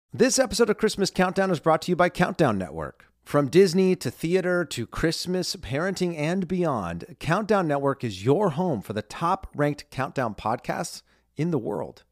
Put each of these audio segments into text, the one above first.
This episode of Christmas Countdown is brought to you by Countdown Network. From Disney to theater to Christmas, parenting, and beyond, Countdown Network is your home for the top-ranked countdown podcasts in the world.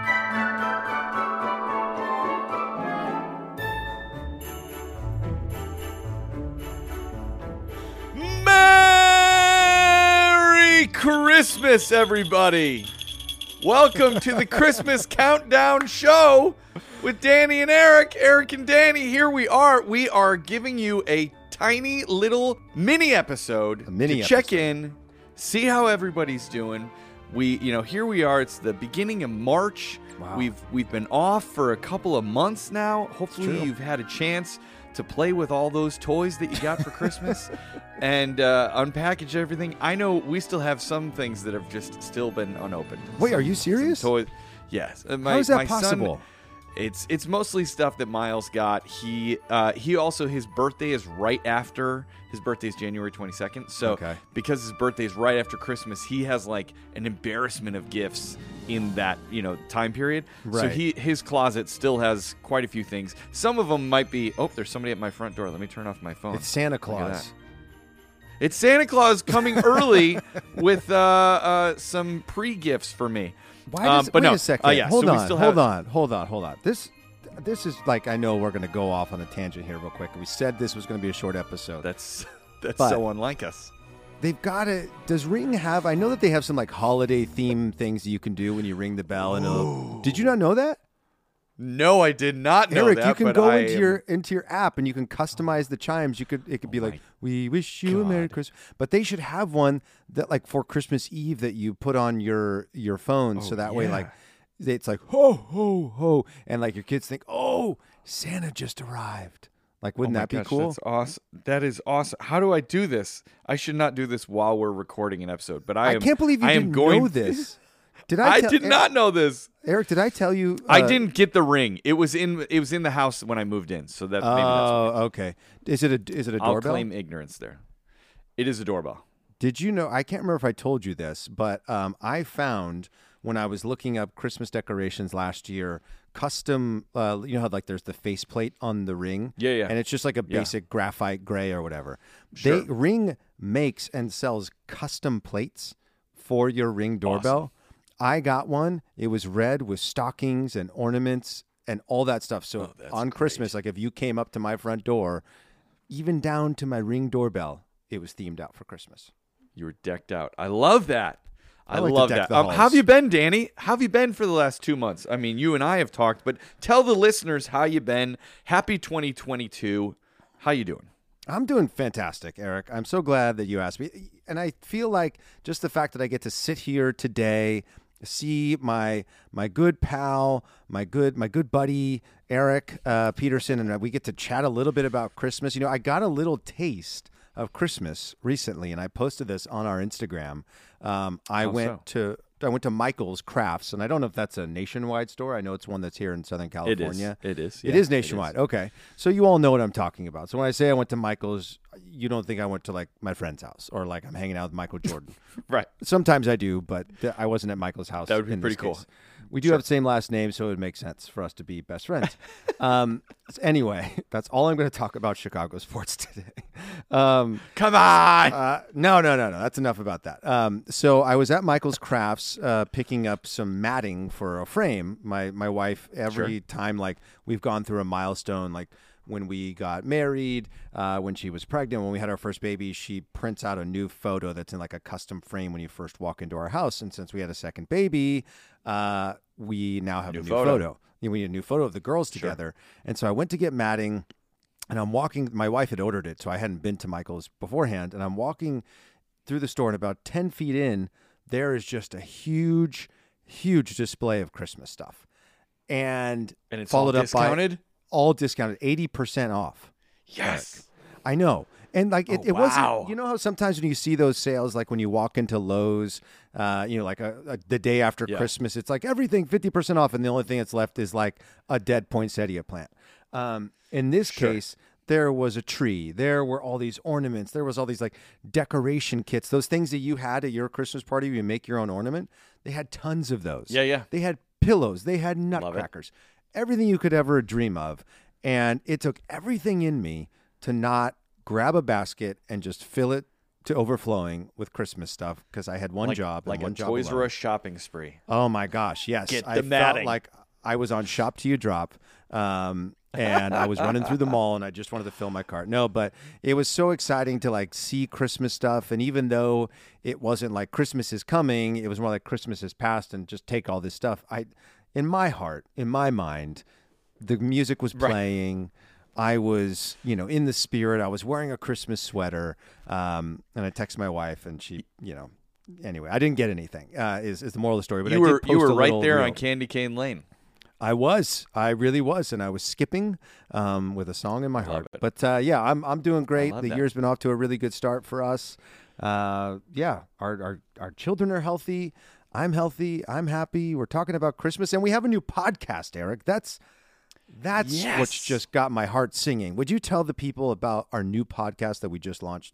Merry Christmas, everybody! Welcome to the Christmas Countdown Show with Danny and Eric. Eric and Danny, here we are. We are giving you a tiny little mini episode to check in, see how everybody's doing. Here we are. It's the beginning of March. Wow. We've been off for a couple of months now. Hopefully you've had a chance to play with all those toys that you got for Christmas and unpackage everything. I know we still have some things that have just still been unopened. Wait, are you serious? Toys. Yes. How is that possible? It's mostly stuff that Miles got. He also, his birthday is right after. His birthday is January 22nd. So because his birthday is right after Christmas, he has like an embarrassment of gifts in that, time period. Right. So his closet still has quite a few things. Some of them might be, there's somebody at my front door. Let me turn off my phone. It's Santa Claus. It's Santa Claus coming early with some pre-gifts for me. Wait a second. Hold on. This is like, I know we're going to go off on a tangent here real quick. We said this was going to be a short episode. That's so unlike us. They've got it. Does Ring have? I know that they have some like holiday theme things that you can do when you ring the bell. And did you not know that? No, I did not know Eric, that. you can go into your app and you can customize the chimes. It could be like, "We wish you a Merry Christmas." But they should have one that, like, for Christmas Eve that you put on your phone, so that way, like, it's like ho ho ho, and like your kids think, "Oh, Santa just arrived." Like, wouldn't that be cool? That's awesome. That is awesome. How do I do this? I should not do this while we're recording an episode, but I can't believe you didn't know this. I did not know this. Eric, did I tell you? I didn't get the ring. It was in the house when I moved in. So that. Maybe that's okay. Is it a doorbell? I'll claim ignorance there. It is a doorbell. Did you know? I can't remember if I told you this, but I found when I was looking up Christmas decorations last year, custom. You know how like there's the faceplate on the ring. Yeah. And it's just like a basic graphite gray or whatever. Sure. Ring makes and sells custom plates for your Ring doorbell. Awesome. I got one. It was red with stockings and ornaments and all that stuff. So on Christmas, like if you came up to my front door, even down to my Ring doorbell, it was themed out for Christmas. You were decked out. I love that. I like love to deck that. the How halls. have you been, Danny? How have you been for the last 2 months? I mean, you and I have talked, but tell the listeners how you been. Happy 2022. How you doing? I'm doing fantastic, Eric. I'm so glad that you asked me. And I feel like just the fact that I get to sit here today, see my good pal, my good buddy, Eric Peterson, and we get to chat a little bit about Christmas. I got a little taste of Christmas recently, and I posted this on our Instagram. I went to Michael's Crafts, and I don't know if that's a nationwide store. I know it's one that's here in Southern California. It is. It is nationwide. Okay. So you all know what I'm talking about. So when I say I went to Michael's, you don't think I went to like my friend's house or like I'm hanging out with Michael Jordan. Right. Sometimes I do, but I wasn't at Michael's house. That would be in pretty this cool. case. We do have the same last name, so it would make sense for us to be best friends. Anyway, that's all I'm going to talk about Chicago sports today. Come on. No. That's enough about that. So I was at Michael's Crafts picking up some matting for a frame. My wife, every time like we've gone through a milestone, like when we got married, when she was pregnant, when we had our first baby, she prints out a new photo that's in like a custom frame when you first walk into our house. And since we had a second baby, we now have a new photo. We need a new photo of the girls together. And so I went to get matting, and I'm walking. My wife had ordered it, so I hadn't been to Michael's beforehand. And I'm walking through the store, and about 10 feet in, there is just a huge display of Christmas stuff. And it's followed all up discounted? by all discounted, 80% off. Yes. I know. And like it wow. wasn't, you know how sometimes when you see those sales, like when you walk into Lowe's, like the day after Christmas, it's like everything 50% off, and the only thing that's left is like a dead poinsettia plant. In this case, there was a tree. There were all these ornaments. There was all these like decoration kits. Those things that you had at your Christmas party where you make your own ornament. They had tons of those. Yeah. They had pillows. They had nutcrackers. everything you could ever dream of. And it took everything in me to not grab a basket and just fill it to overflowing with Christmas stuff because I had one job. Like and one a job Toys alone. R Us shopping spree. Oh, my gosh, yes. Get I the matting. felt like I was on Shop Till You Drop, and I was running through the mall, and I just wanted to fill my cart. No, but it was so exciting to, like, see Christmas stuff, and even though it wasn't like Christmas is coming, it was more like Christmas is past and just take all this stuff. In my heart, in my mind, the music was playing. I was, in the spirit. I was wearing a Christmas sweater, and I texted my wife, and she, anyway, I didn't get anything. Is the moral of the story? But you I did were post a right little there reel. on Candy Cane Lane. I really was, and I was skipping with a song in my heart. it. But I'm doing great. The that. year's been off to a really good start for us. Our children are healthy. I'm healthy. I'm happy. We're talking about Christmas, and we have a new podcast, Eric. That's Yes. what's just got my heart singing. Would you tell the people about our new podcast that we just launched?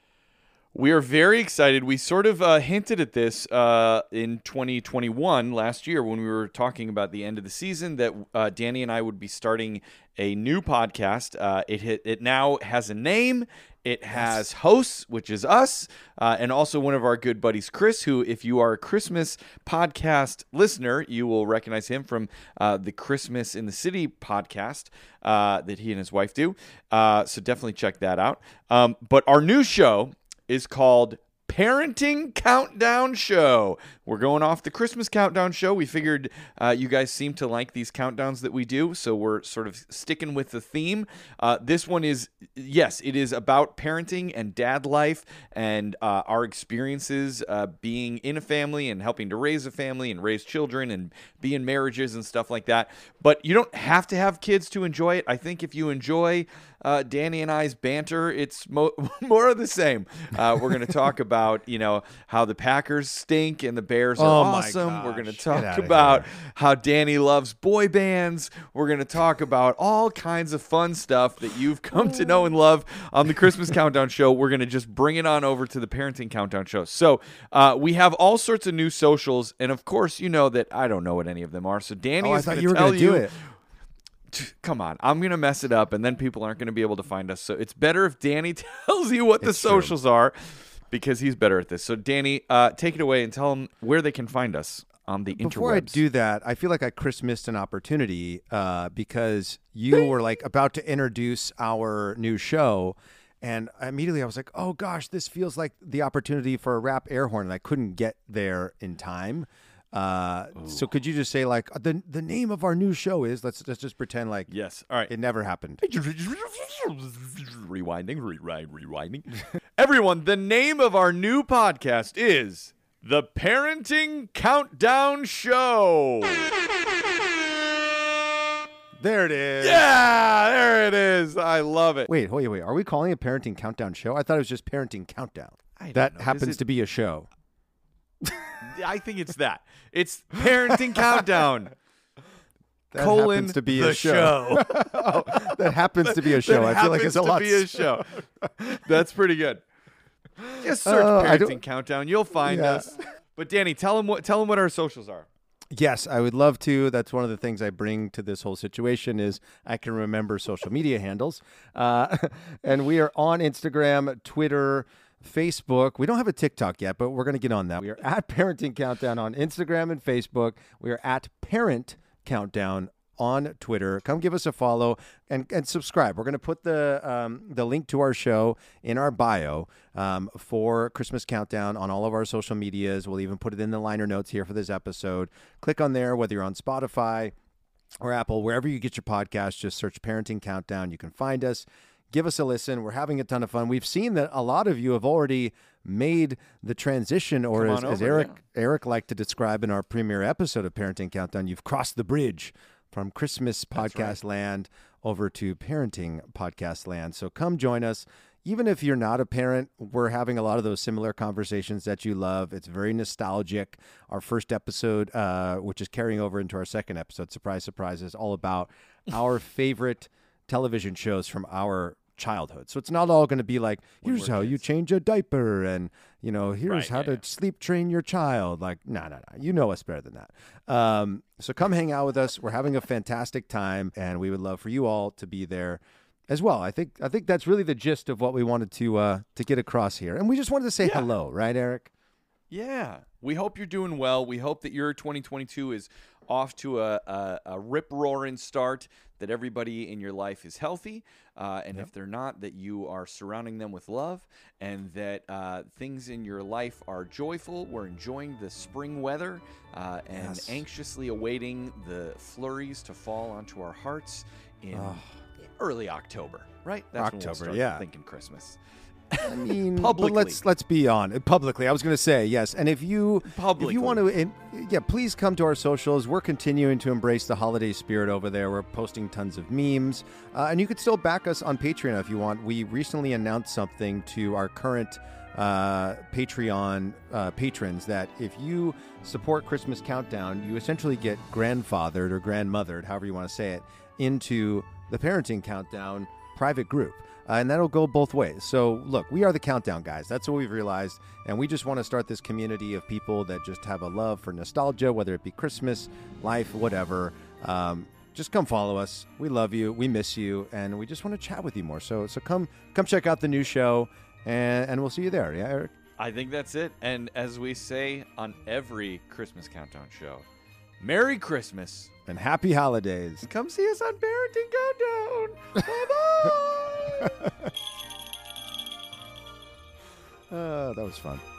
We are very excited. We sort of hinted at this in 2021, last year, when we were talking about the end of the season, that Danny and I would be starting a new podcast. It now has a name. It has hosts, which is us, and also one of our good buddies, Chris, who, if you are a Christmas podcast listener, you will recognize him from the Christmas in the City podcast that he and his wife do. So definitely check that out. But our new show is called Parenting Countdown Show. We're going off the Christmas Countdown Show. We figured you guys seem to like these countdowns that we do, so we're sort of sticking with the theme. This one is, yes, it is about parenting and dad life and our experiences being in a family and helping to raise a family and raise children and be in marriages and stuff like that. But you don't have to have kids to enjoy it. I think if you enjoy Danny and I's banter, it's more of the same. We're going to talk about, how the Packers stink and the Bears are awesome. We're going to talk about how Danny loves boy bands. We're going to talk about all kinds of fun stuff that you've come to know and love on the Christmas Countdown Show. We're going to just bring it on over to the Parenting Countdown Show. So we have all sorts of new socials. And of course, you know that I don't know what any of them are. So Danny is going to tell you. Do it. Come on, I'm going to mess it up, and then people aren't going to be able to find us. So it's better if Danny tells you what the socials are, because he's better at this. So Danny, take it away and tell them where they can find us on the interwebs. Before I do that, I feel like I missed an opportunity because you were like about to introduce our new show. And immediately I was like, oh gosh, this feels like the opportunity for a rap air horn. And I couldn't get there in time. So could you just say like the name of our new show is, let's just pretend like yes, all right, it never happened. Rewinding. Everyone, the name of our new podcast is The Parenting Countdown Show. There it is. Yeah, there it is. I love it. Wait. Are we calling it Parenting Countdown Show? I thought it was just Parenting Countdown. That happens to be a show. I think it's that. It's Parenting Countdown. That happens to be a show. Oh, that happens to be a show. I feel like it's a lot. Be a show. That's pretty good. Just search Parenting Countdown. You'll find us. But Danny, tell them what our socials are. Yes, I would love to. That's one of the things I bring to this whole situation is I can remember social media handles. And we are on Instagram, Twitter, Facebook. We don't have a TikTok yet, but we're going to get on that. We are at Parenting Countdown on Instagram and Facebook. We are at Parent Countdown on Twitter. Come give us a follow and subscribe. We're going to put the link to our show in our bio for Christmas Countdown on all of our social medias. We'll even put it in the liner notes here for this episode. Click on there, whether you're on Spotify or Apple, wherever you get your podcast, just search Parenting Countdown. You can find us. Give us a listen. We're having a ton of fun. We've seen that a lot of you have already made the transition, or as Eric liked to describe in our premiere episode of Parenting Countdown, you've crossed the bridge from Christmas podcast land over to parenting podcast land. So come join us. Even if you're not a parent, we're having a lot of those similar conversations that you love. It's very nostalgic. Our first episode, which is carrying over into our second episode, surprise, surprise, is all about our favorite television shows from our childhood. So it's not all going to be like, here's how you kids. change a diaper and, here's how to sleep train your child. Like, no. You know us better than that. So come hang out with us. We're having a fantastic time, and we would love for you all to be there as well. I think that's really the gist of what we wanted to get across here. And we just wanted to say hello, right, Eric? Yeah. We hope you're doing well. We hope that your 2022 is off to a rip-roaring start, that everybody in your life is healthy, and if they're not, that you are surrounding them with love, and that things in your life are joyful. We're enjoying the spring weather and anxiously awaiting the flurries to fall onto our hearts in early October, right? That's when we'll start thinking Christmas. I mean, publicly. But let's be on publicly. I was going to say yes, and if you want to, please come to our socials. We're continuing to embrace the holiday spirit over there. We're posting tons of memes, and you could still back us on Patreon if you want. We recently announced something to our current Patreon patrons that if you support Christmas Countdown, you essentially get grandfathered or grandmothered, however you want to say it, into the Parenting Countdown private group. And that'll go both ways. So, look, we are the Countdown guys. That's what we've realized. And we just want to start this community of people that just have a love for nostalgia, whether it be Christmas, life, whatever. Just come follow us. We love you. We miss you. And we just want to chat with you more. So come check out the new show, and we'll see you there. Yeah, Eric? I think that's it. And as we say on every Christmas Countdown show, Merry Christmas. And happy holidays. Come see us on Parenting Countdown. Bye-bye. That was fun.